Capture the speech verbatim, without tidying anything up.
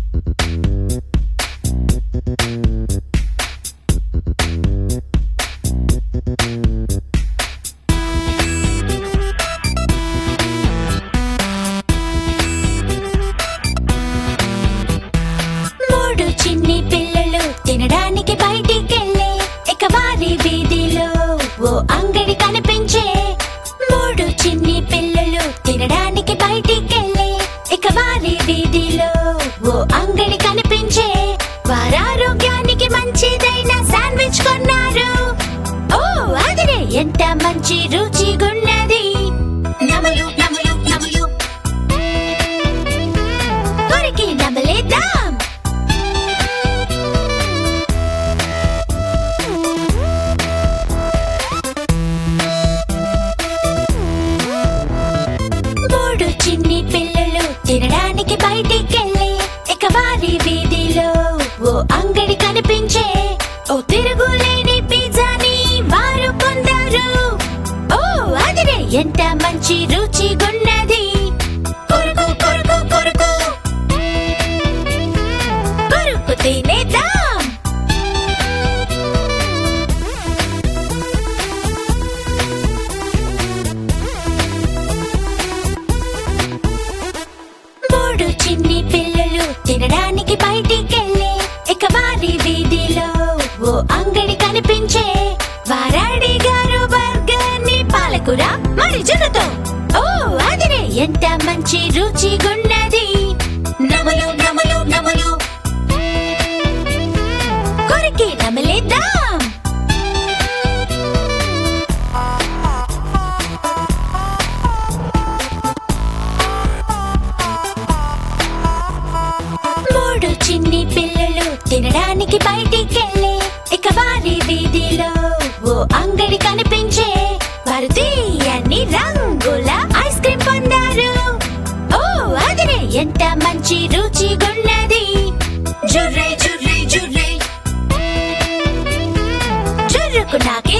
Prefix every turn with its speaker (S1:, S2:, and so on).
S1: మూడు చిన్ని పిల్లలు తినడానికి బయటికెళ్ళే ఇక వారి వీధిలో ఓ అంగడి కనిపించే. మూడు చిన్ని పిల్లలు తినడానికి బయటికెళ్ళే ఇక వారి వీధిలో ఓ అంగడి కనిపించే. వారారోగ్యానికి మంచిదైన శాండ్విచ్ కొన్నారు. ఓ అదిరే ఎంత మంచి రుచిగున్నది. నమలు నమలు నమలు కొరికి నమలేద్దాం. మూడు చిన్ని పిల్లలు తినడానికి బయటికెళ్ళి ఇక వారి వీధిలో ఓ అంగడి కనిపించే. ఓ తిరుగులేని పిజ్జాని వారు పొందారు. ఓ అదిరే ఎంత మంచి రుచిగున్నది. కొరుకు కొరుకు కొరుకు కొరుకు తినేద్దాం. మూడు చిన్ని పిల్లలు తినడానికి బయటికెళ్ళి ఇక వారి వీధిలో ఓ అంగడి కనిపించే. వారడిగారు బర్గర్ ని పాలకూర మరి జున్నుతో. ఓ అదిరే ఎంత మంచి రుచిగున్నది. నమలు నమలు నమలు కొరికి నమలేద్దాం. మూడు చిన్ని పిల్లలు తినడానికి బయటికెళ్ళి ఇక వారి వీధిలో ఓ అంగడి కనిపించే. వారు తీయని రంగుల ఐస్ క్రీమ్ పొందారు. ఓ అదిరే ఎంత మంచి రుచిగున్నది. జుర్రే జుర్రే జుర్రే జుర్రుకు నాకే